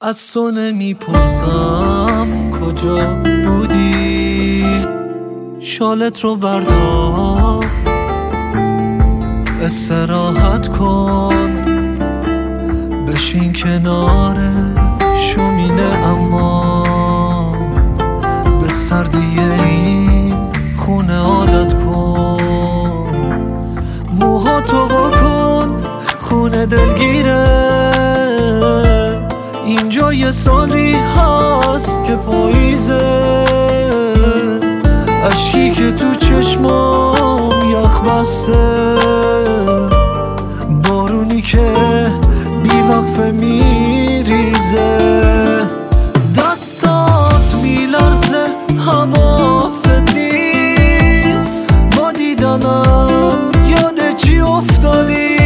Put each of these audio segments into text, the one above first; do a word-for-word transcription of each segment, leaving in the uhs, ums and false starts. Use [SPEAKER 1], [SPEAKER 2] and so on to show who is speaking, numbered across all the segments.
[SPEAKER 1] از تو نمیپرسم کجا بودی، شالت رو بردار استراحت کن، بشین کنار شومینه اما به سردی این خونه عادت کن، موهاتو واکن خونه دلگیره، اینجا یه سالی هست که پاییزه، اشکی که تو چشمام یخ بسته، بارونی که بی وقفه میریزه، دستات میلرزه حواست نیست، با دیدنم یاد چی افتادی،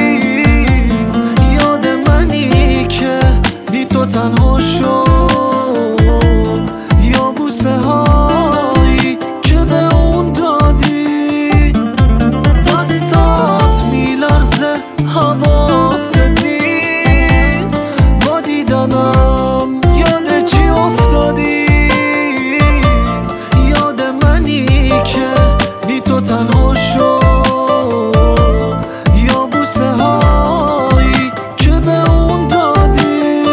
[SPEAKER 1] یاد منی که بی تو تنها شد، یا بوسه هایی که به اون دادی، دستات میلرزه حواست نیست، با دیدنم یاد چی افتادی، یاد منی که بی تو تنها شد، یا بوسه هایی که به اون دادی.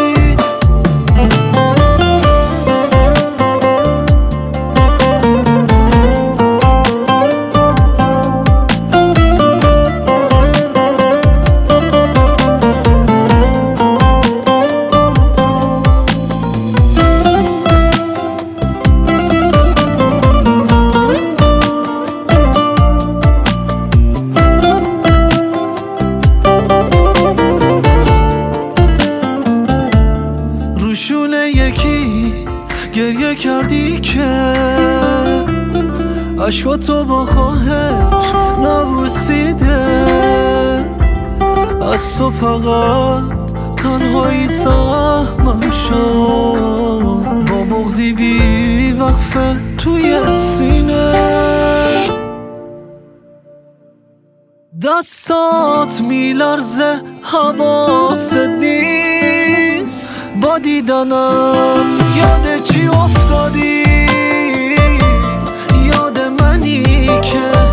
[SPEAKER 1] روشونه یکی گریه کردی که عشقاتو با خواهش نبوسیده، از تو فقط تنهایی سهمم شد، با بغضی بی وقفه توی سینه، دستات میلرزه حواست نیست، با دیدنم یاد چی افتادی، یاد منی که